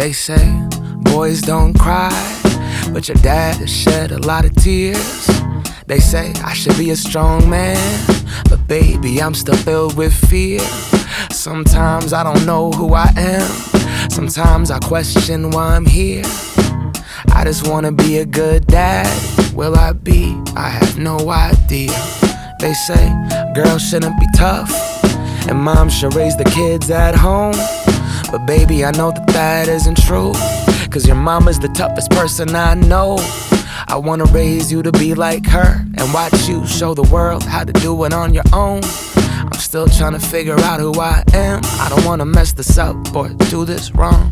They say boys don't cry, but your dad has shed a lot of tears. They say I should be a strong man, but baby, I'm still filled with fear. Sometimes I don't know who I am. Sometimes I question why I'm here. I just wanna be a good dad. Will I be? I have no idea. They say girls shouldn't be tough, and mom should raise the kids at home. But baby, I know that that isn't true, 'cause your mama's the toughest person I know. I wanna raise you to be like her, and watch you show the world how to do it on your own. I'm still trying to figure out who I am. I don't wanna mess this up or do this wrong.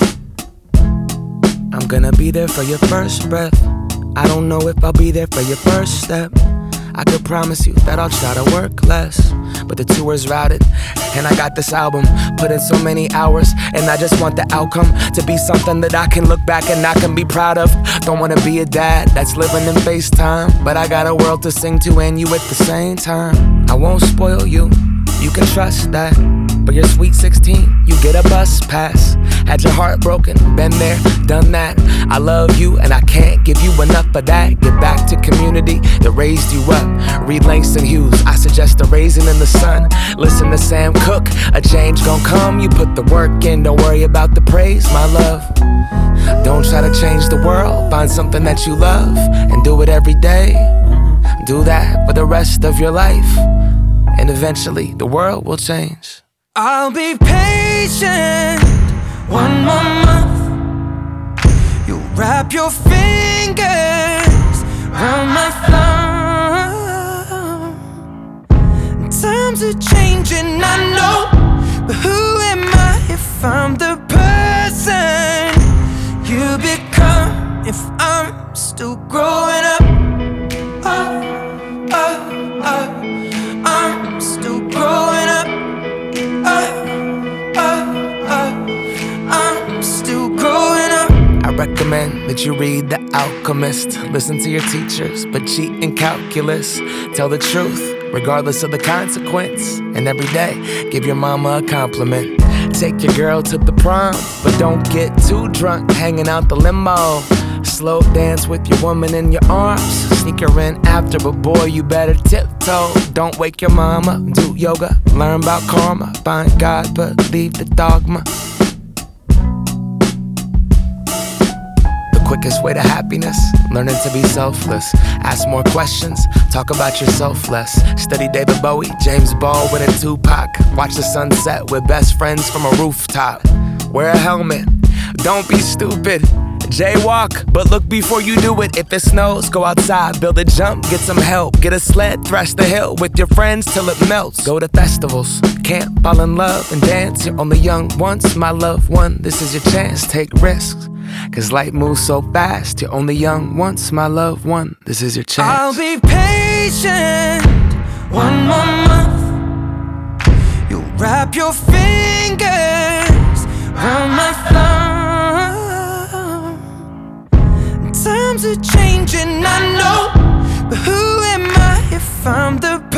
I'm gonna be there for your first breath. I don't know if I'll be there for your first step. I could promise you that I'll try to work less, but the tour's routed, and I got this album, put in so many hours, and I just want the outcome to be something that I can look back and I can be proud of. Don't wanna be a dad that's living in FaceTime, but I got a world to sing to and you at the same time. I won't spoil you, you can trust that. For your sweet 16, you get a bus pass. Had your heart broken, been there, done that. I love you and I can't give you enough of that. Get back to community that raised you up. Read Langston Hughes, I suggest a raisin in the sun. Listen to Sam Cooke, a change gon' come. You put the work in, don't worry about the praise, my love. Don't try to change the world, find something that you love and do it every day. Do that for the rest of your life, and eventually the world will change. I'll be patient, one more month. You wrap your fingers around my thumb. Times are changing, I know, but who am I if I'm the person you become? If I'm still growing up, I'm still growing up. I'm still growing up. I recommend that you read The Alchemist. Listen to your teachers, but cheat in calculus. Tell the truth, regardless of the consequence. And every day, give your mama a compliment. Take your girl to the prom, but don't get too drunk hanging out the limo. Slow dance with your woman in your arms. Sneak her in after, but boy, you better tiptoe. Don't wake your mama, do yoga, learn about karma. Find God, but leave the dogma. The quickest way to happiness, learning to be selfless. Ask more questions, talk about yourself less. Study David Bowie, James Baldwin and Tupac. Watch the sunset with best friends from a rooftop. Wear a helmet, don't be stupid. Jaywalk, but look before you do it. If it snows, go outside, build a jump, get some help. Get a sled, thrash the hill with your friends till it melts. Go to festivals, camp, fall in love and dance. You're only young once, my loved one. This is your chance, take risks, 'cause life moves so fast. You're only young once, my loved one. This is your chance. I'll be patient, one more month. You wrap your fingers around my thumb. Times are changing, I know, but who am I if I'm the